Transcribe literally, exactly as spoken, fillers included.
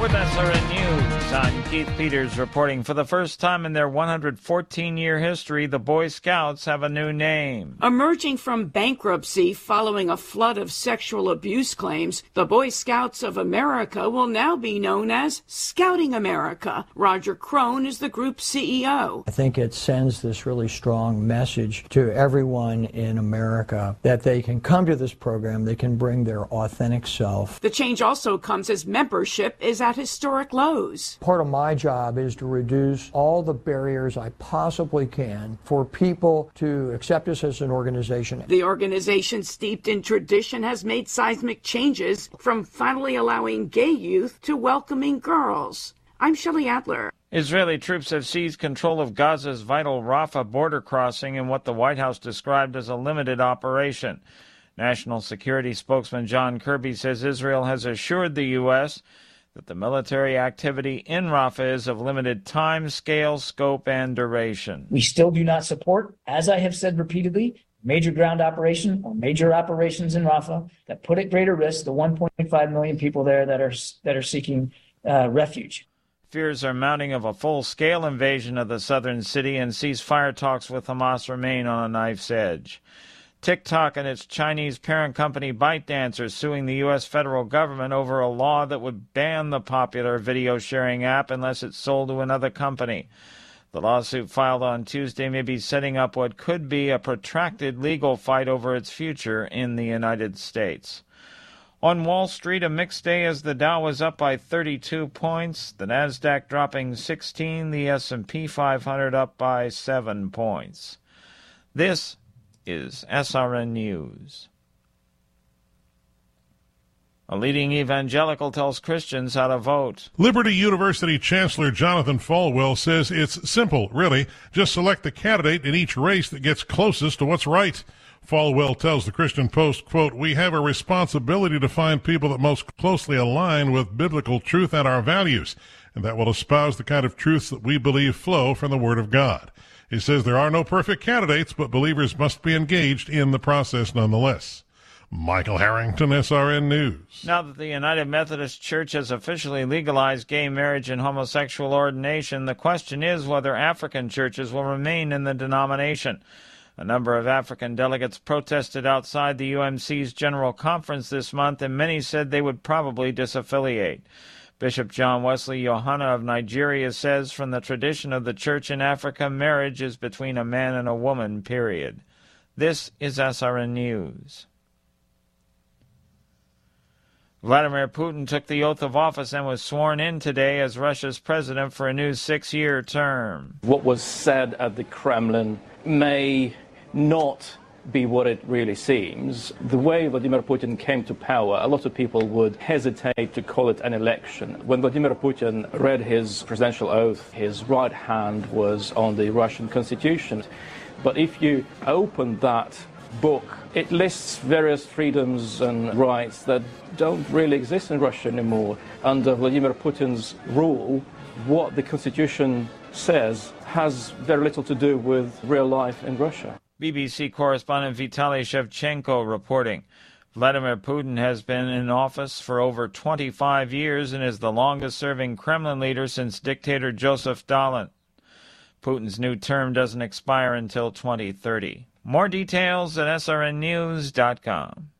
With S R N News, I'm Keith Peters reporting. For the first time in their one hundred fourteen year history, the Boy Scouts have a new name. Emerging from bankruptcy following a flood of sexual abuse claims, the Boy Scouts of America will now be known as Scouting America. Roger Crone is the group's C E O. I think it sends this really strong message to everyone in America that they can come to this program, they can bring their authentic self. The change also comes as membership is at historic lows. Part of my job is to reduce all the barriers I possibly can for people to accept us as an organization. The organization, steeped in tradition, has made seismic changes, from finally allowing gay youth to welcoming girls. I'm Shelley Adler. Israeli troops have seized control of Gaza's vital Rafah border crossing in what the White House described as a limited operation. National Security spokesman John Kirby says Israel has assured the U S that the military activity in Rafah is of limited time, scale, scope, and duration. We still do not support, as I have said repeatedly, major ground operation or major operations in Rafah that put at greater risk the one point five million people there that are that are seeking uh, refuge. Fears are mounting of a full-scale invasion of the southern city, and ceasefire talks with Hamas remain on a knife's edge. TikTok and its Chinese parent company ByteDance are suing the U S federal government over a law that would ban the popular video-sharing app unless it's sold to another company. The lawsuit filed on Tuesday may be setting up what could be a protracted legal fight over its future in the United States. On Wall Street, a mixed day as the Dow was up by thirty-two points, the Nasdaq dropping sixteen, the S and P five hundred up by seven points. This is S R N News. A leading evangelical tells Christians how to vote. Liberty University Chancellor Jonathan Falwell says it's simple, really. Just select the candidate in each race that gets closest to what's right. Falwell tells the Christian Post, quote, "We have a responsibility to find people that most closely align with biblical truth and our values, and that will espouse the kind of truths that we believe flow from the Word of God." He says there are no perfect candidates, but believers must be engaged in the process nonetheless. Michael Harrington, S R N News. Now that the United Methodist Church has officially legalized gay marriage and homosexual ordination, the question is whether African churches will remain in the denomination. A number of African delegates protested outside the U M C's General Conference this month, and many said they would probably disaffiliate. Bishop John Wesley Yohana of Nigeria says from the tradition of the church in Africa, marriage is between a man and a woman, period. This is S R N News. Vladimir Putin took the oath of office and was sworn in today as Russia's president for a new six-year term. What was said at the Kremlin may not be what it really seems. The way Vladimir Putin came to power, a lot of people would hesitate to call it an election. When Vladimir Putin read his presidential oath, his right hand was on the Russian constitution. But if you open that book, it lists various freedoms and rights that don't really exist in Russia anymore. Under Vladimir Putin's rule, what the constitution says has very little to do with real life in Russia. B B C correspondent Vitaly Shevchenko reporting. Vladimir Putin has been in office for over twenty-five years and is the longest-serving Kremlin leader since dictator Joseph Stalin. Putin's new term doesn't expire until twenty thirty. More details at S R N news dot com.